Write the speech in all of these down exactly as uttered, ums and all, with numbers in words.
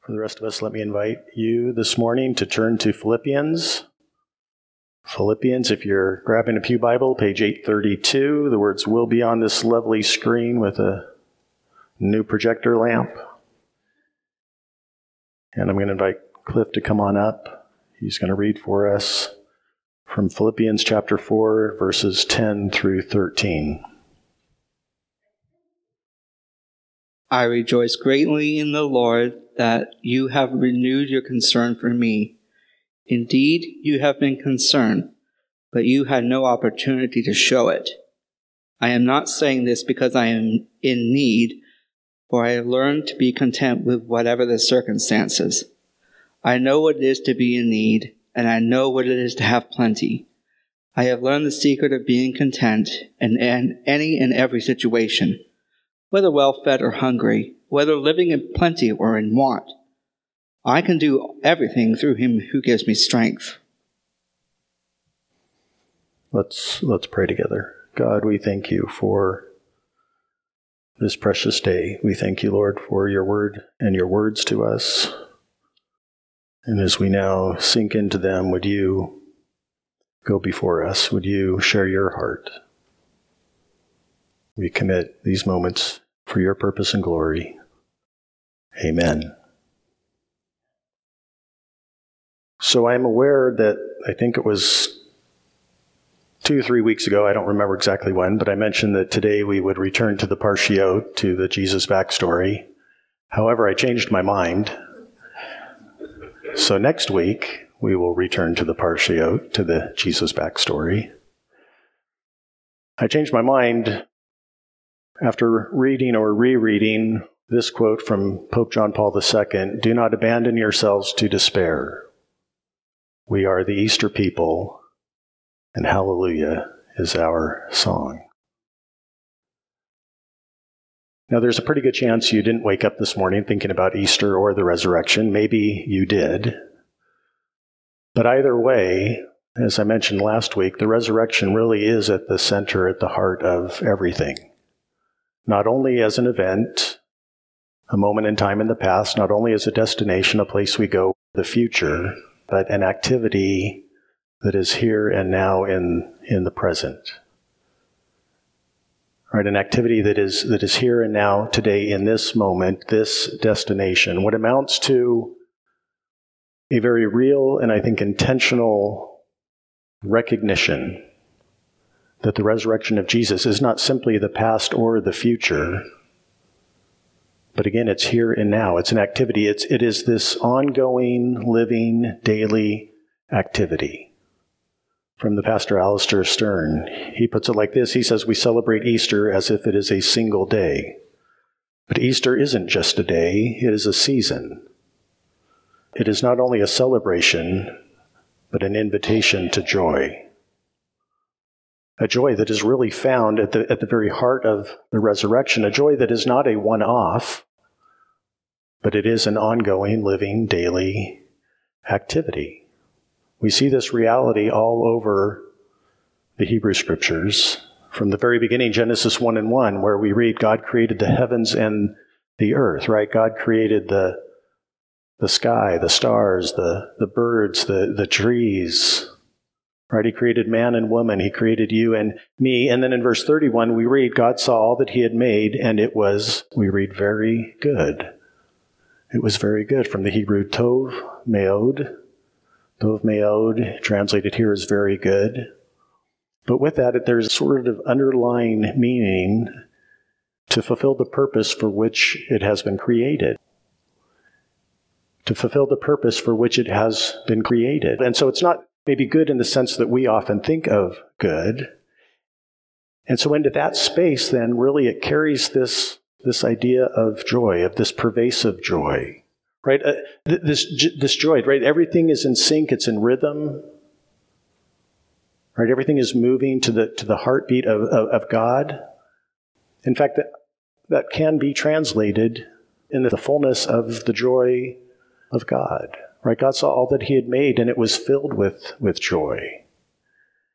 For the rest of us, let me invite you this morning to turn to Philippians. Philippians, if you're grabbing a pew Bible, page eight thirty-two. The words will be on this lovely screen with a new projector lamp. And I'm going to invite Cliff to come on up. He's going to read for us from Philippians chapter four, verses ten through thirteen. I rejoice greatly in the Lord that you have renewed your concern for me. Indeed, you have been concerned, but you had no opportunity to show it. I am not saying this because I am in need, for I have learned to be content with whatever the circumstances. I know what it is to be in need, and I know what it is to have plenty. I have learned the secret of being content in any and every situation, whether well-fed or hungry, whether living in plenty or in want. I can do everything through him who gives me strength. Let's let's pray together. God, we thank you for this precious day. We thank you, Lord, for your word and your words to us. And as we now sink into them, would you go before us? Would you share your heart? We commit these moments for your purpose and glory. Amen. So I am aware that I think it was two or three weeks ago, I don't remember exactly when, but I mentioned that today we would return to the Parshiot, to the Jesus backstory. However, I changed my mind. So next week, we will return to the Parshiot, to the Jesus backstory. I changed my mind after reading or rereading this quote from Pope John Paul the Second, "Do not abandon yourselves to despair. We are the Easter people, and hallelujah is our song." Now, there's a pretty good chance you didn't wake up this morning thinking about Easter or the resurrection. Maybe you did. But either way, as I mentioned last week, the resurrection really is at the center, at the heart of everything. Not only as an event, a moment in time in the past, not only as a destination, a place we go, the future, but an activity that is here and now in, in the present. Right, an activity that is that is here and now, today, in this moment, this destination. What amounts to a very real and I think intentional recognition that the resurrection of Jesus is not simply the past or the future, but again, it's here and now. It's an activity. It's, it is this ongoing, living, daily activity. From the pastor Alistair Stern, he puts it like this. He says, we celebrate Easter as if it is a single day. But Easter isn't just a day, it is a season. It is not only a celebration, but an invitation to joy. A joy that is really found at the, at the very heart of the resurrection, a joy that is not a one-off, but it is an ongoing, living, daily activity. We see this reality all over the Hebrew Scriptures. From the very beginning, Genesis one and one, where we read God created the heavens and the earth, right? God created the, the sky, the stars, the, the birds, the, the trees, right? He created man and woman. He created you and me. And then in verse thirty-one, we read, God saw all that he had made, and it was, we read, very good. It was very good. From the Hebrew tov, meod. Tov meod, translated here as very good. But with that, there's sort of underlying meaning to fulfill the purpose for which it has been created. To fulfill the purpose for which it has been created. And so it's not maybe good in the sense that we often think of good. And so into that space, then, really it carries this, this idea of joy, of this pervasive joy. Right? Uh, th- this, this joy, right? Everything is in sync, it's in rhythm. Right? Everything is moving to the to the heartbeat of, of, of God. In fact, that, that can be translated in the fullness of the joy of God. Right? God saw all that he had made, and it was filled with, with joy.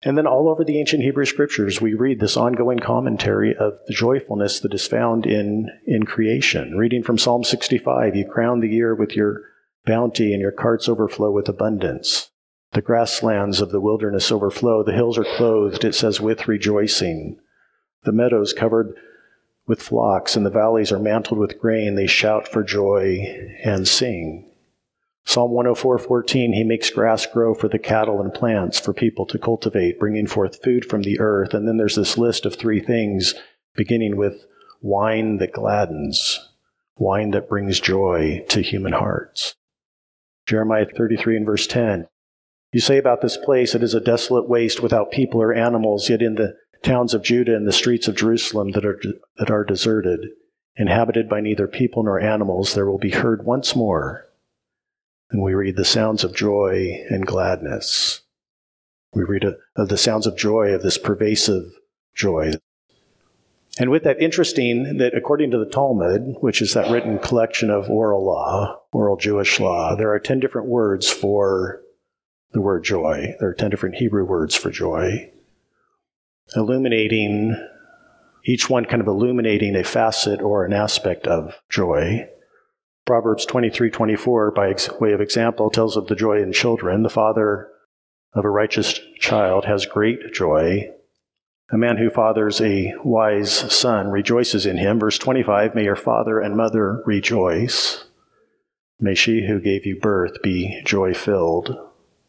And then all over the ancient Hebrew scriptures, we read this ongoing commentary of the joyfulness that is found in, in creation. Reading from Psalm sixty-five, you crown the year with your bounty and your carts overflow with abundance. The grasslands of the wilderness overflow. The hills are clothed, it says, with rejoicing. The meadows covered with flocks and the valleys are mantled with grain. They shout for joy and sing. Psalm one oh four fourteen, he makes grass grow for the cattle and plants for people to cultivate, bringing forth food from the earth. And then there's this list of three things, beginning with wine that gladdens, wine that brings joy to human hearts. Jeremiah thirty-three and verse ten, you say about this place, it is a desolate waste without people or animals, yet in the towns of Judah and the streets of Jerusalem that are that are deserted, inhabited by neither people nor animals, there will be heard once more. And we read the sounds of joy and gladness. We read of the sounds of joy, of this pervasive joy. And with that, interesting that according to the Talmud, which is that written collection of oral law, oral Jewish law, there are ten different words for the word joy. There are ten different Hebrew words for joy, illuminating, each one kind of illuminating a facet or an aspect of joy. Proverbs twenty-three twenty-four, by ex- way of example, tells of the joy in children. The father of a righteous child has great joy. A man who fathers a wise son rejoices in him. Verse twenty-five, may your father and mother rejoice. May she who gave you birth be joy-filled.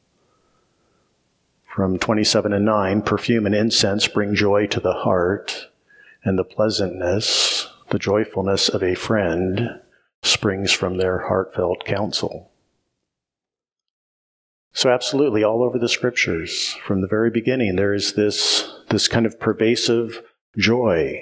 From twenty-seven and nine, perfume and incense bring joy to the heart, and the pleasantness, the joyfulness of a friend springs from their heartfelt counsel. So absolutely, all over the scriptures, from the very beginning, there is this, this kind of pervasive joy.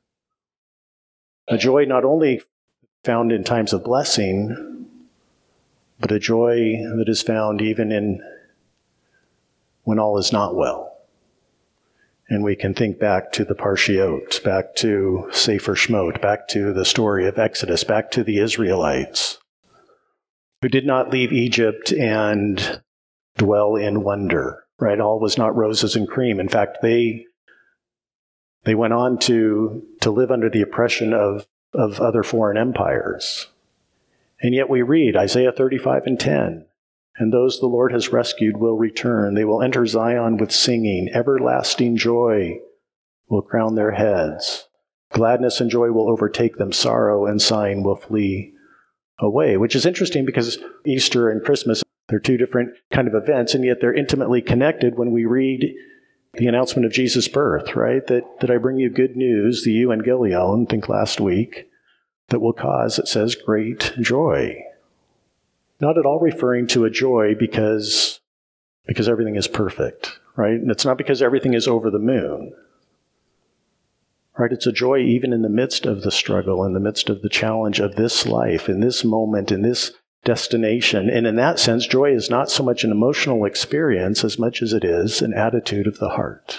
A joy not only found in times of blessing, but a joy that is found even in when all is not well. And we can think back to the Parshiot, back to Sefer Shemot, back to the story of Exodus, back to the Israelites, who did not leave Egypt and dwell in wonder, right? All was not roses and cream. In fact, they they went on to, to live under the oppression of, of other foreign empires. And yet we read Isaiah thirty-five and ten, and those the Lord has rescued will return. They will enter Zion with singing. Everlasting joy will crown their heads. Gladness and joy will overtake them. Sorrow and sighing will flee away. Which is interesting because Easter and Christmas, they're two different kind of events, and yet they're intimately connected when we read the announcement of Jesus' birth, right? That, that I bring you good news, the euangelion, think last week, that will cause, it says, great joy. Not at all referring to a joy because, because everything is perfect, right? And it's not because everything is over the moon, right? It's a joy even in the midst of the struggle, in the midst of the challenge of this life, in this moment, in this destination. And in that sense, joy is not so much an emotional experience as much as it is an attitude of the heart.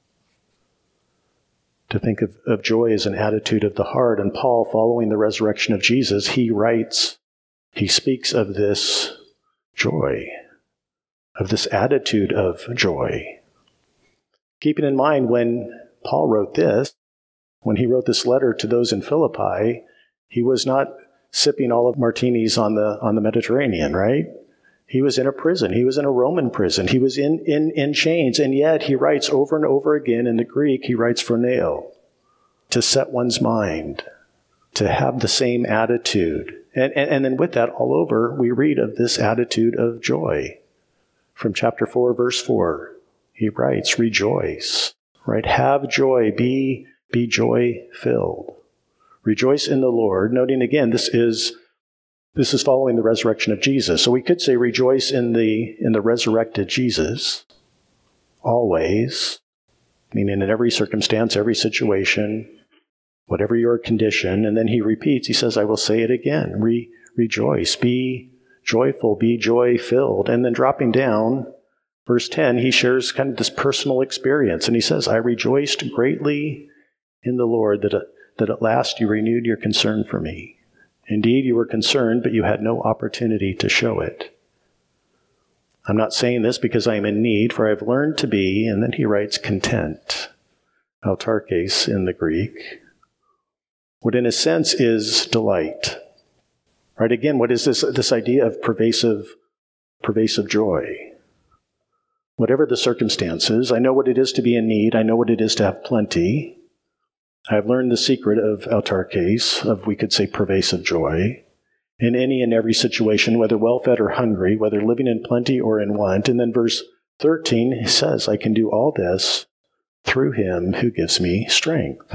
To think of, of joy as an attitude of the heart. And Paul, following the resurrection of Jesus, he writes, he speaks of this joy, of this attitude of joy. Keeping in mind when Paul wrote this, when he wrote this letter to those in Philippi, he was not sipping olive martinis on the on the Mediterranean, right? He was in a prison. He was in a Roman prison. He was in, in, in chains. And yet he writes over and over again in the Greek, he writes phroneo, to set one's mind, to have the same attitude. And, and, and then with that, all over, we read of this attitude of joy. From chapter four, verse four, he writes, rejoice, right? Have joy, be, be joy-filled. Rejoice in the Lord. Noting again, this is this is following the resurrection of Jesus. So we could say rejoice in the in the resurrected Jesus, always, meaning in every circumstance, every situation, whatever your condition. And then he repeats, he says, I will say it again, Re, rejoice, be joyful, be joy-filled. And then dropping down, verse ten, he shares kind of this personal experience. And he says, I rejoiced greatly in the Lord that, that at last you renewed your concern for me. Indeed, you were concerned, but you had no opportunity to show it. I'm not saying this because I am in need, for I've learned to be, and then he writes content, autarkes in the Greek, what in a sense is delight. Right, again, what is this, this idea of pervasive, pervasive joy? Whatever the circumstances, I know what it is to be in need, I know what it is to have plenty. I've learned the secret of autarkes, of, we could say, pervasive joy, in any and every situation, whether well-fed or hungry, whether living in plenty or in want. And then verse thirteen says, I can do all this through him who gives me strength.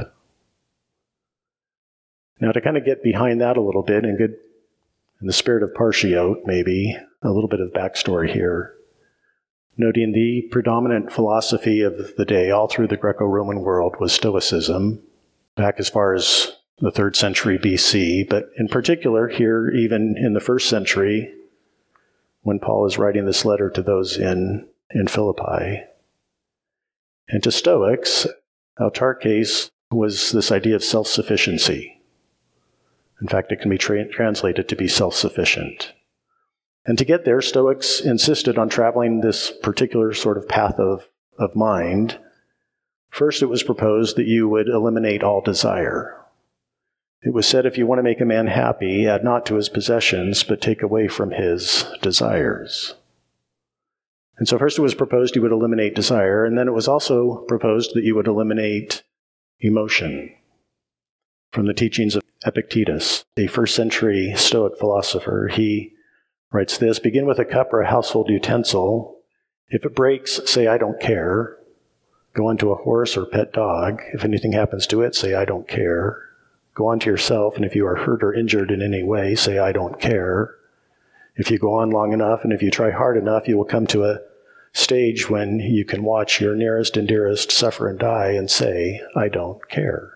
Now, to kind of get behind that a little bit, and good in the spirit of partiiote, maybe, a little bit of backstory here, noting the predominant philosophy of the day all through the Greco-Roman world was Stoicism, back as far as the third century B C, but in particular here, even in the first century, when Paul is writing this letter to those in, in Philippi. And to Stoics, autarkes was this idea of self-sufficiency. In fact, it can be tra- translated to be self-sufficient. And to get there, Stoics insisted on traveling this particular sort of path of, of mind. First, it was proposed that you would eliminate all desire. It was said, if you want to make a man happy, add not to his possessions, but take away from his desires. And so first it was proposed you would eliminate desire, and then it was also proposed that you would eliminate emotion. From the teachings of Epictetus, a first century Stoic philosopher, he writes this, begin with a cup or a household utensil. If it breaks, say, I don't care. Go on to a horse or pet dog. If anything happens to it, say, I don't care. Go on to yourself, and if you are hurt or injured in any way, say, I don't care. If you go on long enough, and if you try hard enough, you will come to a stage when you can watch your nearest and dearest suffer and die and say, I don't care.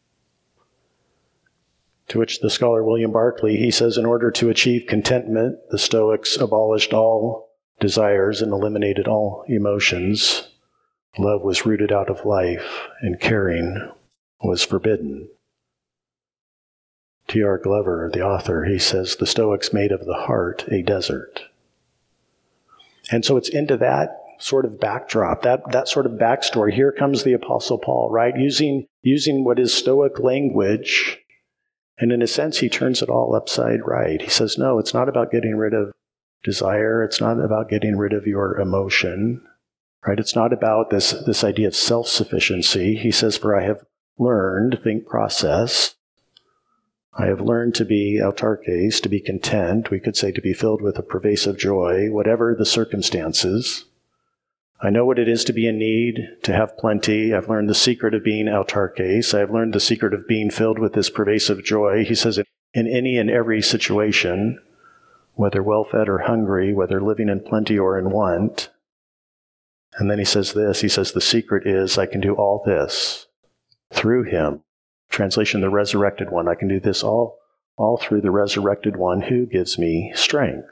To which the scholar William Barclay, he says, in order to achieve contentment, the Stoics abolished all desires and eliminated all emotions. Love was rooted out of life, and caring was forbidden. T R Glover, the author, he says, the Stoics made of the heart a desert. And so it's into that sort of backdrop, that, that sort of backstory. Here comes the Apostle Paul, right? Using, using what is Stoic language, and in a sense, he turns it all upside right. He says, no, it's not about getting rid of desire. It's not about getting rid of your emotion, right? It's not about this, this idea of self-sufficiency. He says, for I have learned, think process, I have learned to be autarkes, to be content, we could say to be filled with a pervasive joy, whatever the circumstances. I know what it is to be in need, to have plenty. I've learned the secret of being autarkes. I've learned the secret of being filled with this pervasive joy. He says, in any and every situation, whether well-fed or hungry, whether living in plenty or in want. And then he says this, he says, the secret is I can do all this through him. Translation, the resurrected one. I can do this all, all through the resurrected one who gives me strength.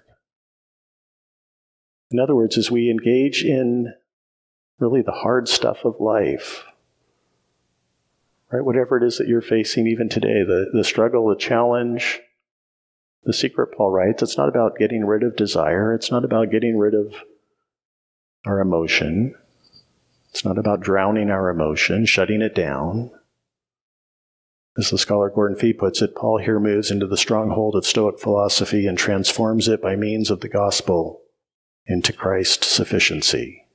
In other words, as we engage in really the hard stuff of life, right, whatever it is that you're facing even today, the, the struggle, the challenge, the secret, Paul writes, it's not about getting rid of desire. It's not about getting rid of our emotion. It's not about drowning our emotion, shutting it down. As the scholar Gordon Fee puts it, Paul here moves into the stronghold of Stoic philosophy and transforms it by means of the gospel into Christ's sufficiency.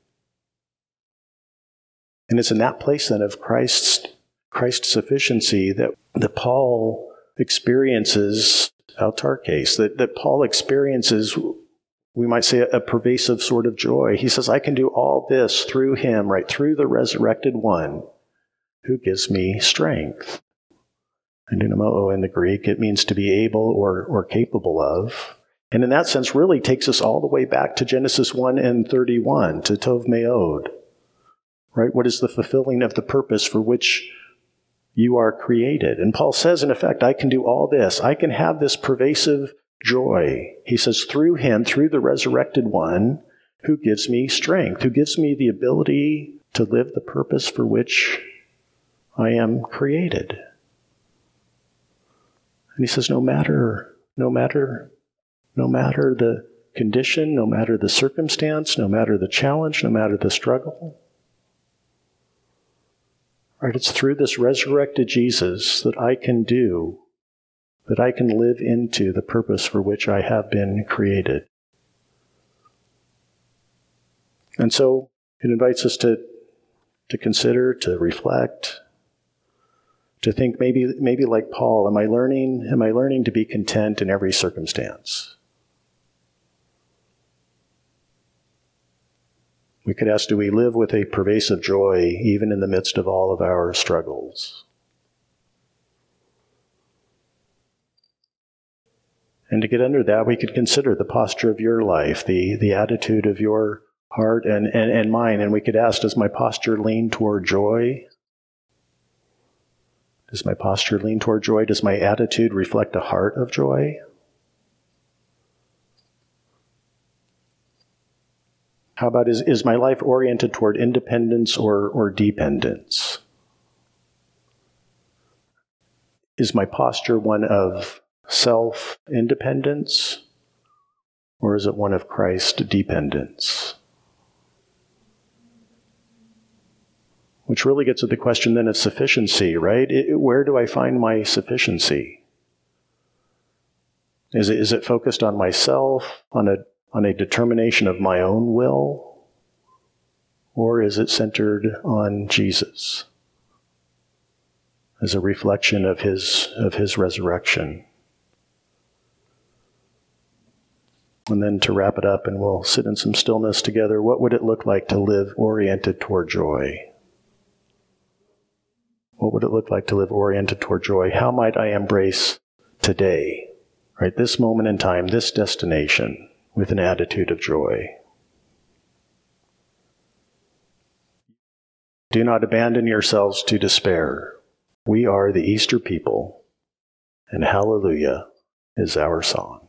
And it's in that place then of Christ's, Christ's sufficiency that, that Paul experiences autarkes, that, that Paul experiences, we might say, a, a pervasive sort of joy. He says, I can do all this through him, right, through the resurrected one who gives me strength. And dynamo in the Greek, it means to be able or, or capable of. And in that sense, really takes us all the way back to Genesis one and thirty-one, to Tov Meod. Right? What is the fulfilling of the purpose for which you are created? And Paul says, in effect, I can do all this. I can have this pervasive joy. He says, through him, through the resurrected one, who gives me strength, who gives me the ability to live the purpose for which I am created. And he says, no matter, no matter, no matter the, condition, no matter the circumstance, no matter the challenge, no matter the struggle. Right? It's through this resurrected Jesus that I can do, that I can live into the purpose for which I have been created. And so it invites us to, to consider, to reflect, to think maybe maybe like Paul, am I learning, am I learning to be content in every circumstance? We could ask, do we live with a pervasive joy even in the midst of all of our struggles? And to get under that, we could consider the posture of your life, the, the attitude of your heart and, and, and mine. And we could ask, does my posture lean toward joy? Does my posture lean toward joy? Does my attitude reflect a heart of joy? How about, is, is my life oriented toward independence or, or dependence? Is my posture one of self-independence, or is it one of Christ dependence? Which really gets at the question then of sufficiency, right? It, where do I find my sufficiency? Is it, is it focused on myself, on a on a determination of my own will? Or is it centered on Jesus as a reflection of his, of his resurrection? And then to wrap it up, and we'll sit in some stillness together, what would it look like to live oriented toward joy? What would it look like to live oriented toward joy? How might I embrace today, right? This moment in time, this destination, with an attitude of joy. Do not abandon yourselves to despair. We are the Easter people, and hallelujah is our song.